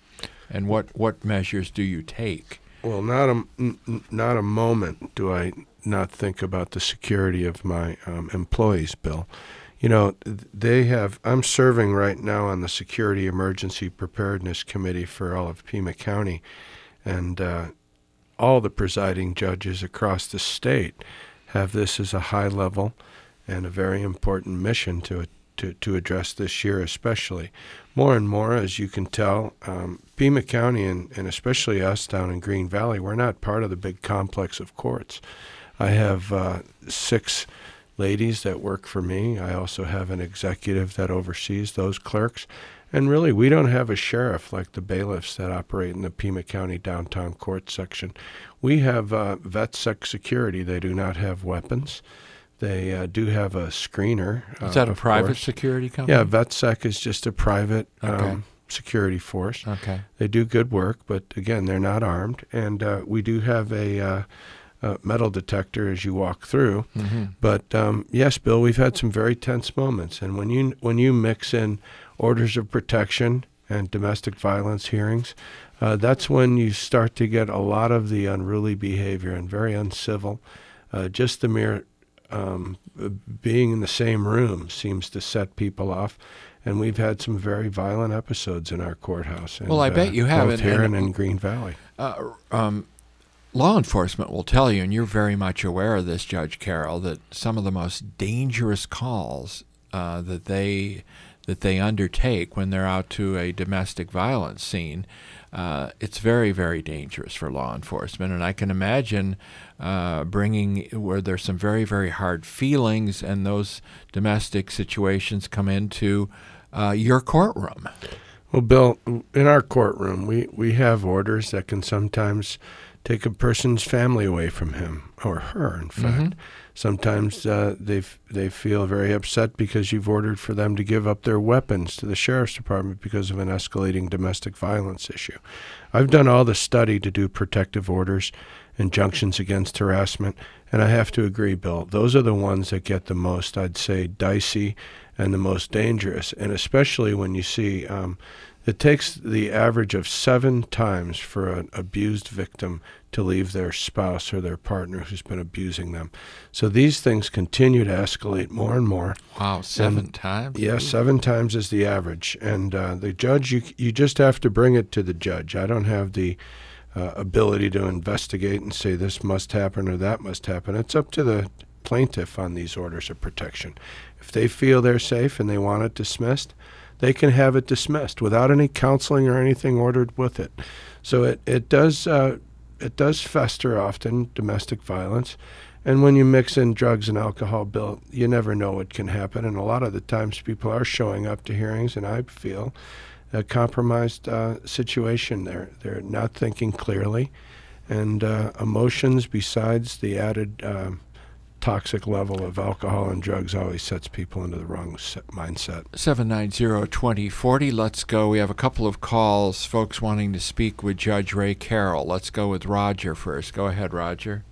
and what, what measures do you take? Well, not a, n- not a moment do I not think about the security of my um, employees, Bill. You know, they have, I'm serving right now on the Security Emergency Preparedness Committee for all of Pima County, and uh, all the presiding judges across the state have this as a high level and a very important mission to to, to address this year especially. More and more, as you can tell, um, Pima County and, and especially us down in Green Valley, we're not part of the big complex of courts. I have uh, six ladies that work for me. I also have an executive that oversees those clerks. And really, we don't have a sheriff like the bailiffs that operate in the Pima County downtown court section. We have uh, VetSec security. They do not have weapons. They uh, do have a screener. Uh, Is that a of private course. security company? Yeah, VetSec is just a private Okay. um, security force. Okay. They do good work, but again, they're not armed. And uh, we do have a, uh, a metal detector as you walk through. Mm-hmm. But um, yes, Bill, we've had some very tense moments. And when you when you mix in orders of protection and domestic violence hearings, uh, that's when you start to get a lot of the unruly behavior and very uncivil. Uh, just the mere um, being in the same room seems to set people off. And we've had some very violent episodes in our courthouse. And, Well, I bet uh, you have. both and- here and- and in Green Valley. Uh, um, law enforcement will tell you, and you're very much aware of this, Judge Carroll, that some of the most dangerous calls uh, that they that they undertake when they're out to a domestic violence scene, uh, it's very, very dangerous for law enforcement. And I can imagine uh, bringing where there's some very, very hard feelings, and those domestic situations come into uh, your courtroom. Well, Bill, in our courtroom, we, we have orders that can sometimes take a person's family away from him or her, in fact. Mm-hmm. Sometimes uh, they f- they feel very upset because you've ordered for them to give up their weapons to the sheriff's department because of an escalating domestic violence issue. I've done all the study to do protective orders, injunctions against harassment, and I have to agree, Bill, those are the ones that get the most, I'd say, dicey and the most dangerous, and especially when you see um, it takes the average of seven times for an abused victim to leave their spouse or their partner who's been abusing them. So these things continue to escalate more and more. Wow, seven And, times? Yes, seven times is the average. And uh, the judge, you you just have to bring it to the judge. I don't have the uh, ability to investigate and say this must happen or that must happen. It's up to the plaintiff on these orders of protection. If they feel they're safe and they want it dismissed, they can have it dismissed without any counseling or anything ordered with it. So it, it does uh, it does fester often, domestic violence. And when you mix in drugs and alcohol, Bill, you never know what can happen. And a lot of the times people are showing up to hearings, and I feel a compromised uh, situation. They're, they're not thinking clearly. And uh, emotions, besides the added um, toxic level of alcohol and drugs, always sets people into the wrong set mindset. seven nine zero, two zero four zero. Let's go. We have a couple of calls, folks wanting to speak with Judge Ray Carroll. Let's go with Roger first. Go ahead, Roger.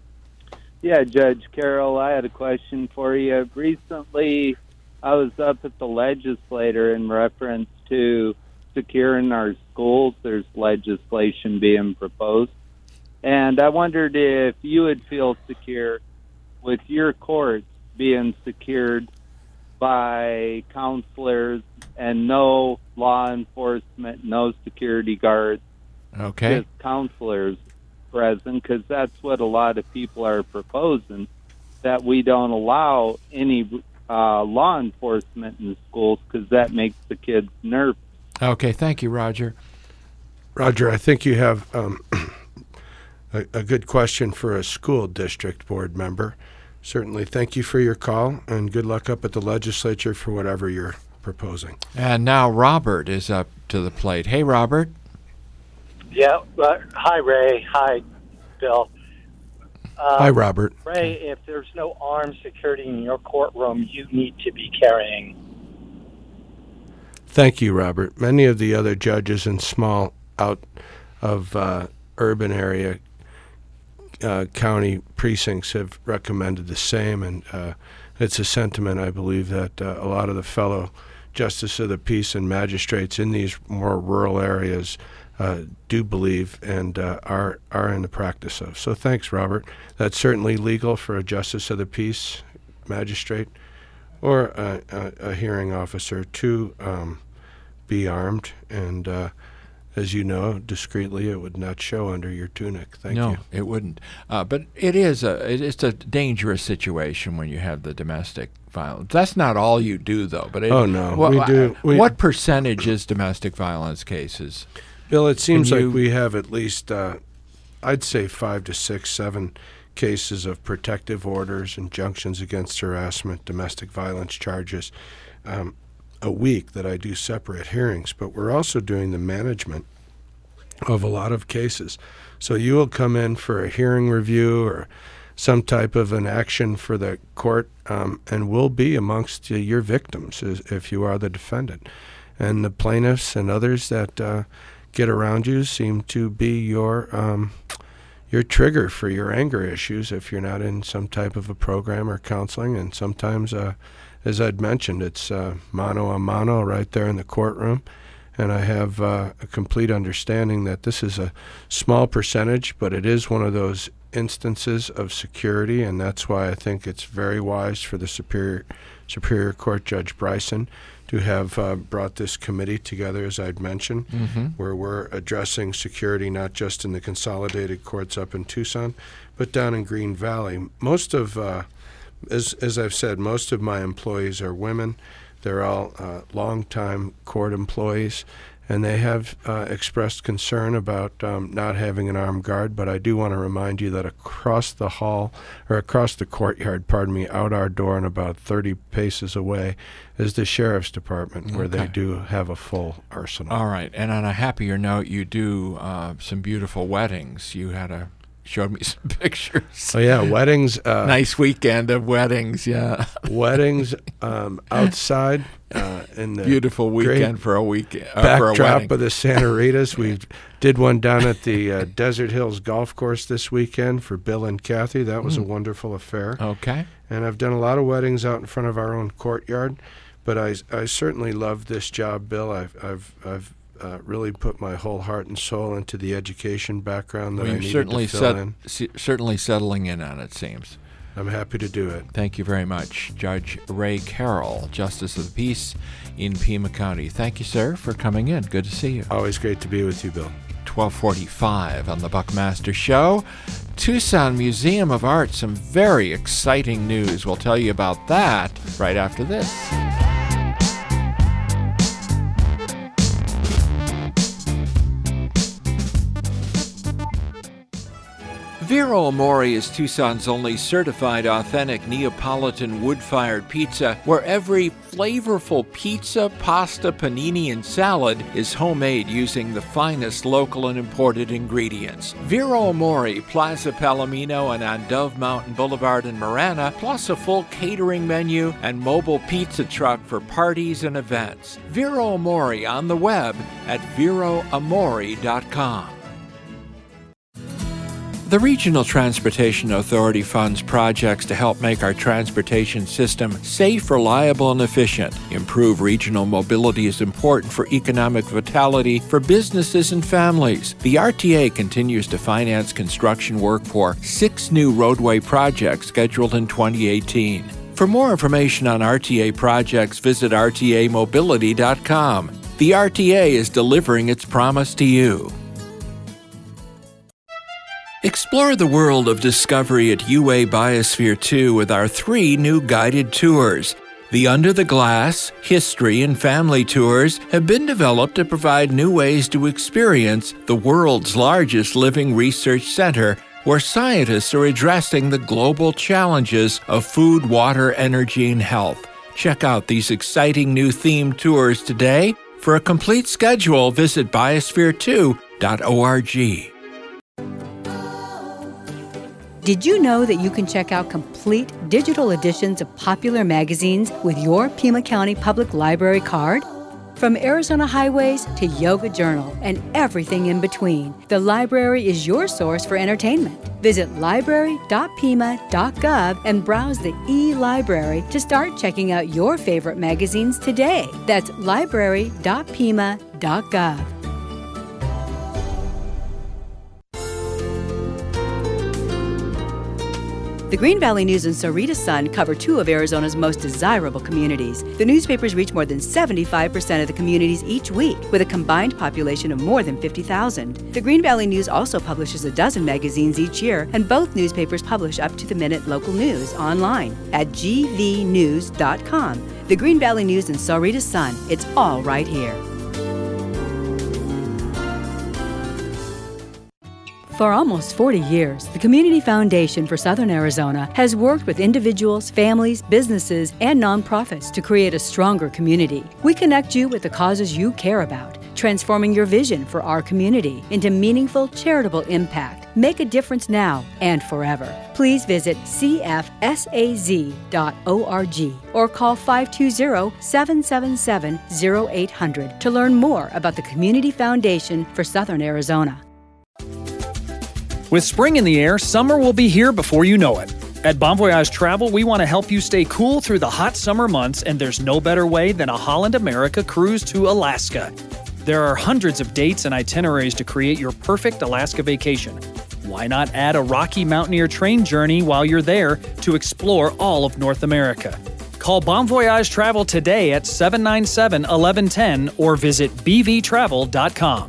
Yeah, Judge Carroll, I had a question for you. Recently, I was up at the legislature in reference to securing our schools. There's legislation being proposed. And I wondered if you would feel secure with your courts being secured by counselors and no law enforcement, no security guards, Okay. just counselors present, because that's what a lot of people are proposing, that we don't allow any uh, law enforcement in the schools because that makes the kids nervous. Okay, thank you, Roger. Roger, I think you have um, a, a good question for a school district board member. Certainly, thank you for your call, and good luck up at the legislature for whatever you're proposing. And now Robert is up to the plate. Hey, Robert. Yeah. Uh, hi, Ray. Hi, Bill. Uh, Hi, Robert. Ray, if there's no armed security in your courtroom, you need to be carrying. Thank you, Robert. Many of the other judges in small out of uh, urban area uh, county precincts have recommended the same, and uh, it's a sentiment, I believe, that uh, a lot of the fellow justice of the peace and magistrates in these more rural areas uh, do believe and uh, are are in the practice of. So thanks, Robert. That's certainly legal for a justice of the peace magistrate or a, a, a hearing officer to um, be armed, and uh, as you know, discreetly, it would not show under your tunic. Thank no, you. it wouldn't. Uh, but it is a it- it's a dangerous situation when you have the domestic violence. That's not all you do, though. But it, Oh, no. What, We do- we- what percentage is domestic violence cases? Bill, it seems Can like you- we have at least, uh, I'd say, five to six, seven cases of protective orders, injunctions against harassment, domestic violence charges um, a week that I do separate hearings. But we're also doing the management of a lot of cases. So you will come in for a hearing review or some type of an action for the court, um, and will be amongst uh, your victims as, if you are the defendant. And the plaintiffs and others that uh, get around you seem to be your um, your trigger for your anger issues if you're not in some type of a program or counseling. And sometimes, uh, as I'd mentioned, it's uh, mano a mano right there in the courtroom. And I have uh, a complete understanding that this is a small percentage, but it is one of those instances of security, and that's why I think it's very wise for the Superior Superior Court Judge Bryson to have uh, brought this committee together, as I'd mentioned, Mm-hmm. where we're addressing security not just in the consolidated courts up in Tucson, but down in Green Valley. Most of, uh, as, as I've said, most of my employees are women. They're all uh, long-time court employees, and they have uh, expressed concern about um, not having an armed guard. But I do want to remind you that across the hall, or across the courtyard, pardon me, out our door and about thirty paces away is the Sheriff's Department, where Okay. they do have a full arsenal. All right. And on a happier note, you do uh, some beautiful weddings. You had a showed me some pictures. Oh, yeah, weddings. Uh, nice weekend of weddings, yeah. Weddings um, outside uh, in the beautiful weekend great for a weekend. Uh, for a backdrop wedding. of the Santa Ritas. We did one down at the uh, Desert Hills Golf Course this weekend for Bill and Kathy. That was Mm. a wonderful affair. Okay. And I've done a lot of weddings out in front of our own courtyard, but I, I certainly love this job, Bill. I've I've I've uh, really put my whole heart and soul into the education background that Well, I you're needed certainly to fill set, in. se- certainly settling in on it, seems. I'm happy to do it. Thank you very much, Judge Ray Carroll, Justice of the Peace in Pima County. Thank you, sir, for coming in. Good to see you. Always great to be with you, Bill. twelve forty-five on the Buckmaster Show. Tucson Museum of Art, some very exciting news. We'll tell you about that right after this. Vero Amore is Tucson's only certified authentic Neapolitan wood-fired pizza, where every flavorful pizza, pasta, panini, and salad is homemade using the finest local and imported ingredients. Vero Amore, Plaza Palomino, and on Dove Mountain Boulevard in Marana, plus a full catering menu and mobile pizza truck for parties and events. Vero Amore on the web at vero amore dot com. The Regional Transportation Authority funds projects to help make our transportation system safe, reliable, and efficient. Improve regional mobility is important for economic vitality for businesses and families. The R T A continues to finance construction work for six new roadway projects scheduled in twenty eighteen. For more information on R T A projects, visit r t a mobility dot com. The R T A is delivering its promise to you. Explore the world of discovery at U A Biosphere two with our three new guided tours. The Under the Glass, History, and Family tours have been developed to provide new ways to experience the world's largest living research center, where scientists are addressing the global challenges of food, water, energy, and health. Check out these exciting new themed tours today. For a complete schedule, visit biosphere two dot org. Did you know that you can check out complete digital editions of popular magazines with your Pima County Public Library card? From Arizona Highways to Yoga Journal and everything in between, the library is your source for entertainment. Visit library dot pima dot gov and browse the e-library to start checking out your favorite magazines today. That's library dot pima dot gov. The Green Valley News and Sarita Sun cover two of Arizona's most desirable communities. The newspapers reach more than seventy-five percent of the communities each week, with a combined population of more than fifty thousand. The Green Valley News also publishes a dozen magazines each year, and both newspapers publish up-to-the-minute local news online at g v news dot com. The Green Valley News and Sarita Sun, it's all right here. For almost forty years, the Community Foundation for Southern Arizona has worked with individuals, families, businesses, and nonprofits to create a stronger community. We connect you with the causes you care about, transforming your vision for our community into meaningful charitable impact. Make a difference now and forever. Please visit c f s a z dot org or call five two zero, seven seven seven, zero eight hundred to learn more about the Community Foundation for Southern Arizona. With spring in the air, summer will be here before you know it. At Bon Voyage Travel, we want to help you stay cool through the hot summer months, and there's no better way than a Holland America cruise to Alaska. There are hundreds of dates and itineraries to create your perfect Alaska vacation. Why not add a Rocky Mountaineer train journey while you're there to explore all of North America? Call Bon Voyage Travel today at seven nine seven, one one one zero or visit b v travel dot com.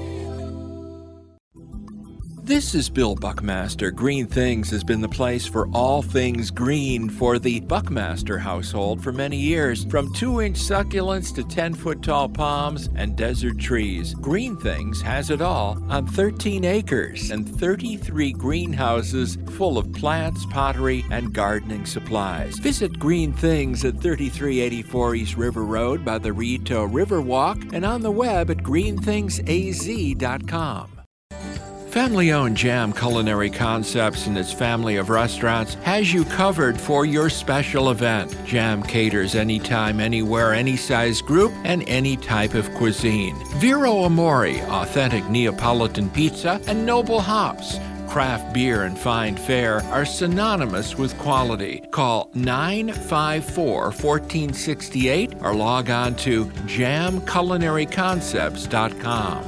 This is Bill Buckmaster. Green Things has been the place for all things green for the Buckmaster household for many years. From two-inch succulents to ten-foot tall palms and desert trees, Green Things has it all on thirteen acres and thirty-three greenhouses full of plants, pottery, and gardening supplies. Visit Green Things at thirty-three eighty-four East River Road by the Rito Riverwalk and on the web at green things a z dot com. Family-owned Jam Culinary Concepts and its family of restaurants has you covered for your special event. Jam caters anytime, anywhere, any size group, and any type of cuisine. Vero Amore, authentic Neapolitan pizza, and Noble Hops. Craft beer and fine fare are synonymous with quality. Call nine five four, one four six eight or log on to jam culinary concepts dot com.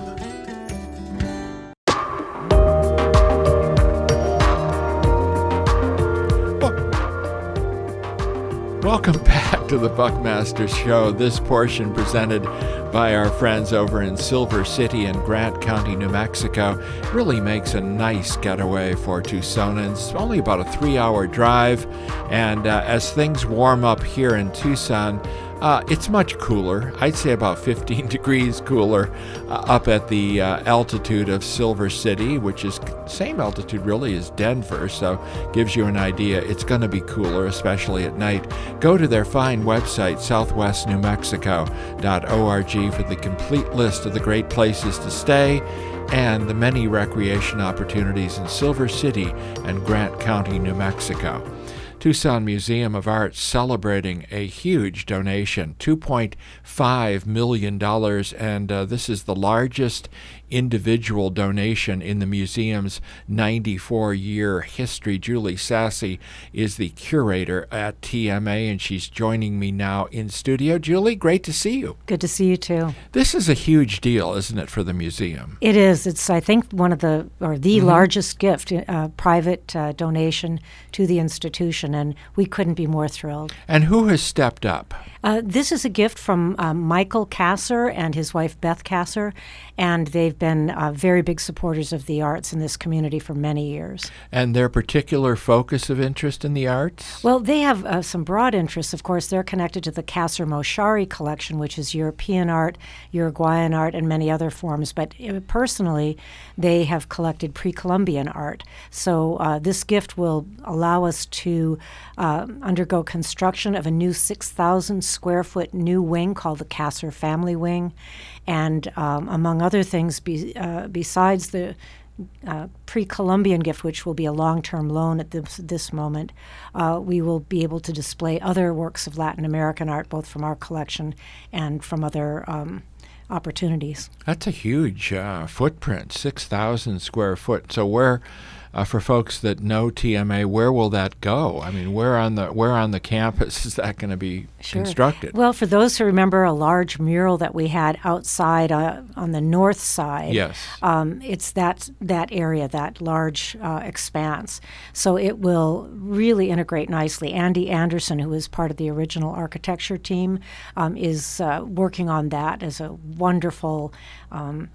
Welcome back to the Buckmaster Show. This portion presented by our friends over in Silver City and Grant County, New Mexico, really makes a nice getaway for Tucsonans. Only about a three-hour drive, and uh, as things warm up here in Tucson, Uh, it's much cooler. I'd say about fifteen degrees cooler uh, up at the uh, altitude of Silver City, which is same altitude really as Denver, so gives you an idea. It's going to be cooler, especially at night. Go to their fine website, southwest new mexico dot org, for the complete list of the great places to stay and the many recreation opportunities in Silver City and Grant County, New Mexico. Tucson Museum of Art celebrating a huge donation, two point five million dollars, and uh, this is the largest individual donation in the museum's ninety-four year history. Julie Sassy is the curator at T M A, and she's joining me now in studio. Julie, great to see you. Good to see you, too. This is a huge deal, isn't it, for the museum? It is. It's, I think, one of the, or the mm-hmm. largest gift, uh, private uh, donation to the institution, and we couldn't be more thrilled. And who has stepped up? Uh, this is a gift from uh, Michael Kasser and his wife Beth Kasser, and they've been uh, very big supporters of the arts in this community for many years. And their particular focus of interest in the arts? Well, they have uh, some broad interests. Of course, they're connected to the Kasser Moshari collection, which is European art, Uruguayan art, and many other forms. But uh, personally, they have collected pre-Columbian art. So uh, this gift will allow us to uh, undergo construction of a new six thousand square foot new wing called the Kasser Family Wing. And um, among other things, be, uh, besides the uh, pre-Columbian gift, which will be a long-term loan at this, this moment, uh, we will be able to display other works of Latin American art, both from our collection and from other um, opportunities. That's a huge uh, footprint, six thousand square foot. So where... Uh, for folks that know T M A, where will that go? I mean, where on the where on the campus is that going to be sure. constructed? Well, for those who remember a large mural that we had outside uh, on the north side, yes, um, it's that that area, that large uh, expanse. So it will really integrate nicely. Andy Anderson, who is part of the original architecture team, um, is uh, working on that as a wonderful Um,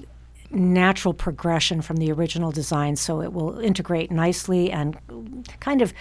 natural progression from the original design, so it will integrate nicely and kind of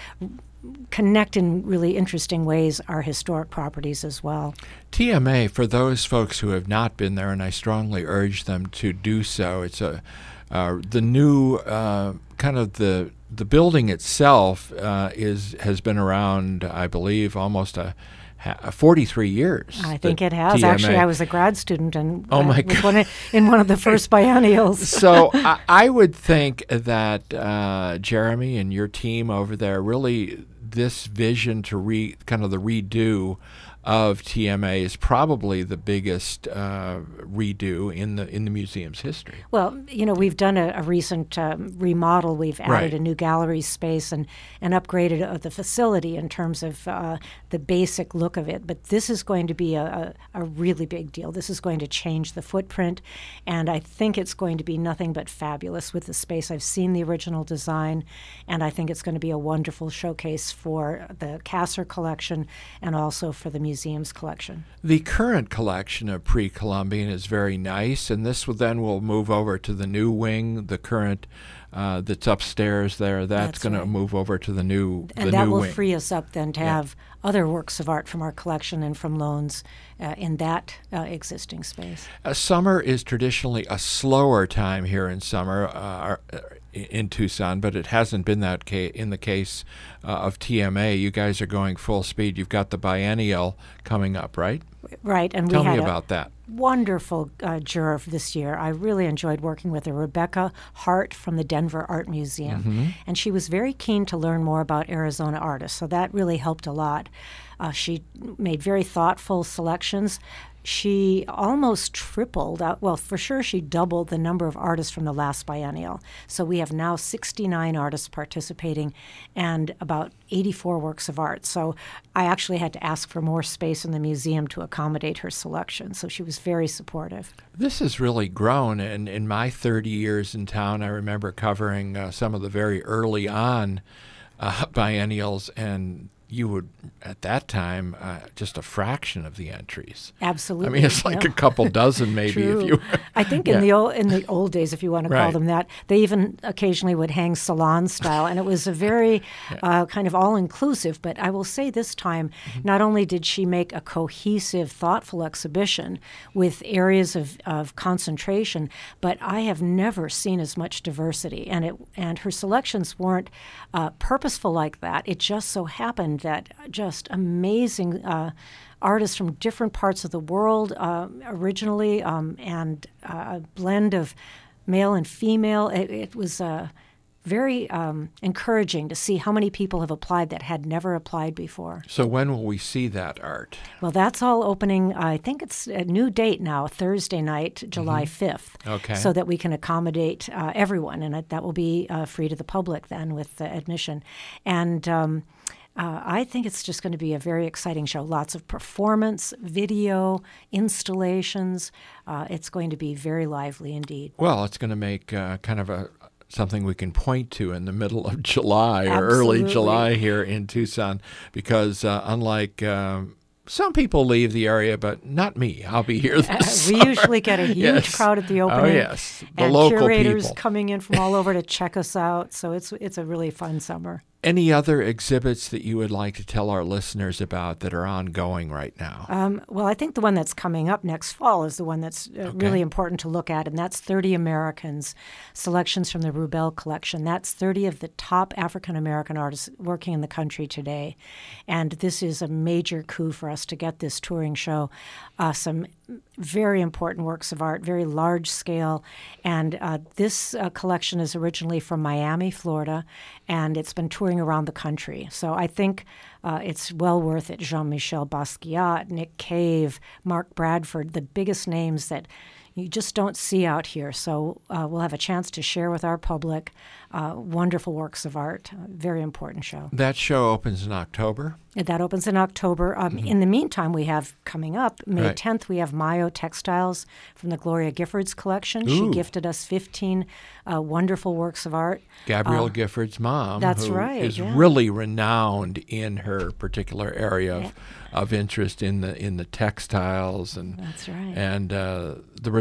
connect in really interesting ways our historic properties as well. T M A, for those folks who have not been there, and I strongly urge them to do so, it's a uh, the new uh, kind of the the building itself uh, is has been around, I believe, almost a ha- forty-three years. I think the it has. T M A. Actually, I was a grad student and oh my uh, God. One of, in one of the first biennials. So I, I would think that uh, Jeremy and your team over there really this vision to re kind of the redo of T M A is probably the biggest uh, redo in the in the museum's history. Well, you know, we've done a, a recent um, remodel. We've added Right. a new gallery space and, and upgraded uh, the facility in terms of uh, the basic look of it. But this is going to be a, a, a really big deal. This is going to change the footprint, and I think it's going to be nothing but fabulous with the space. I've seen the original design, and I think it's going to be a wonderful showcase for the Kasser collection and also for the museum's collection. The current collection of pre-Columbian is very nice, and this will then will move over to the new wing, the current uh, that's upstairs there. That's, That's going right. to move over to the new And the that new will wing. free us up then to Yeah. have other works of art from our collection and from loans uh, in that uh, existing space. Uh, summer is traditionally a slower time here in summer uh, in Tucson, but it hasn't been that ca- in the case uh, of T M A. You guys are going full speed. You've got the biennial coming up, right? Right, and Tell we had me a about that. wonderful uh, juror this year. I really enjoyed working with her, Rebecca Hart from the Denver Art Museum, Mhm. and she was very keen to learn more about Arizona artists, so that really helped a lot. Uh, she made very thoughtful selections. She almost tripled, uh, well, for sure she doubled the number of artists from the last biennial. So we have now sixty-nine artists participating and about eighty-four works of art. So I actually had to ask for more space in the museum to accommodate her selection. So she was very supportive. This has really grown, and in my thirty years in town, I remember covering uh, some of the very early on uh, biennials, and you would, at that time, uh, just a fraction of the entries. Absolutely. I mean, it's like yeah. a couple dozen maybe. True. If you. I think Yeah. in the old in the old days, if you want to call Right. them that, they even occasionally would hang salon style, and it was a very uh, kind of all inclusive. But I will say this time, Mm-hmm. not only did she make a cohesive, thoughtful exhibition with areas of, of concentration, but I have never seen as much diversity, and it and her selections weren't uh, purposeful like that. It just so happened that just amazing uh, artists from different parts of the world uh, originally, um, and uh, a blend of male and female. It, it was uh, very um, encouraging to see how many people have applied that had never applied before. So when will we see that art? Well, that's all opening, I think it's a new date now, Thursday night, July fifth. Okay. So that we can accommodate uh, everyone, and it, that will be uh, free to the public then with the admission. And um, uh, I think it's just going to be a very exciting show. Lots of performance, video, installations. Uh, it's going to be very lively indeed. Well, it's going to make uh, kind of a something we can point to in the middle of July or early Absolutely. July here in Tucson, because uh, unlike um, some people leave the area, but not me. I'll be here this Uh, we summer. usually get a huge Yes. crowd at the Oh, opening. yes. The and local curators people. coming in from all over to check us out. So it's it's a really fun summer. Any other exhibits that you would like to tell our listeners about that are ongoing right now? Um, well, I think the one that's coming up next fall is the one that's uh, really important to look at, and that's thirty Americans, selections from the Rubel collection. That's thirty of the top African-American artists working in the country today. And this is a major coup for us to get this touring show. Uh, some very important works of art, very large scale. And uh, this uh, collection is originally from Miami, Florida, and it's been touring around the country. So I think uh, it's well worth it. Jean-Michel Basquiat, Nick Cave, Mark Bradford, the biggest names that you just don't see out here. So uh, we'll have a chance to share with our public uh, wonderful works of art. A very important show. That show opens in October. That opens in October. Um, Mhm. In the meantime, we have coming up, May Right. tenth, we have Mayo Textiles from the Gloria Giffords collection. Ooh. She gifted us fifteen uh, wonderful works of art. Gabrielle Uh, Gifford's mom, that's who right, is yeah. really renowned in her particular area of, of interest in the in the textiles and That's right. and uh, the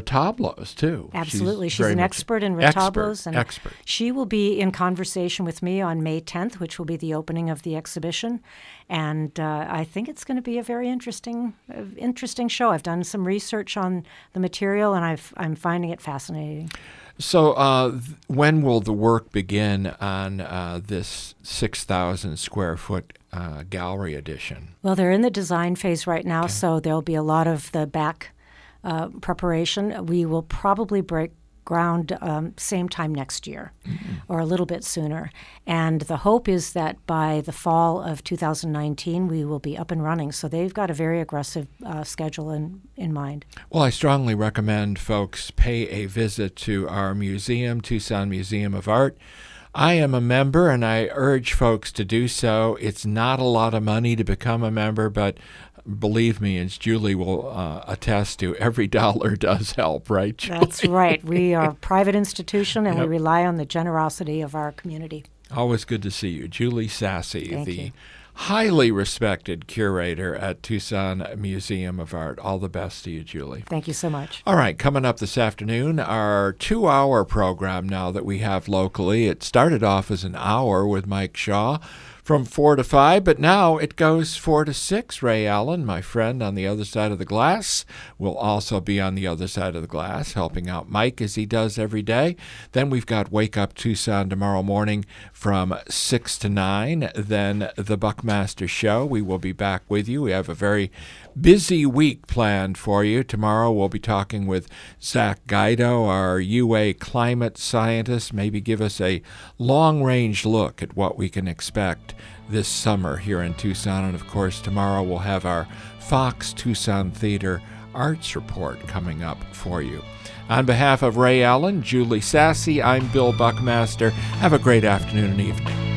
retablos, too. Absolutely. She's, She's an expert in retablos. Expert, and expert. She will be in conversation with me on May tenth, which will be the opening of the exhibition. And uh, I think it's going to be a very interesting uh, interesting show. I've done some research on the material, and I've, I'm finding it fascinating. So uh, th- when will the work begin on uh, this six thousand square foot uh, gallery edition? Well, they're in the design phase right now, okay. So there'll be a lot of the back uh, preparation. We will probably break ground um, same time next year, mm-hmm. or a little bit sooner. And the hope is that by the fall of two thousand nineteen, we will be up and running. So they've got a very aggressive uh, schedule in, in mind. Well, I strongly recommend folks pay a visit to our museum, Tucson Museum of Art. I am a member, and I urge folks to do so. It's not a lot of money to become a member, but believe me, as Julie will uh, attest to, every dollar does help, right, Julie? That's right. We are a private institution, and yep. we rely on the generosity of our community. Always good to see you. Julie Sassy, Thank the you. highly respected curator at Tucson Museum of Art. All the best to you, Julie. Thank you so much. All right, coming up this afternoon, our two-hour program now that we have locally. It started off as an hour with Mike Shaw from four to five, but now it goes four to six. Ray Allen, my friend on the other side of the glass, will also be on the other side of the glass, helping out Mike as he does every day. Then we've got Wake Up Tucson tomorrow morning from six to nine. Then the Buckmaster Show. We will be back with you. We have a very busy week planned for you. Tomorrow we'll be talking with Zach Guido, our U A climate scientist, maybe give us a long-range look at what we can expect this summer here in Tucson. And of course, tomorrow we'll have our Fox Tucson Theater Arts Report coming up for you. On behalf of Ray Allen, Julie Sassy, I'm Bill Buckmaster. Have a great afternoon and evening.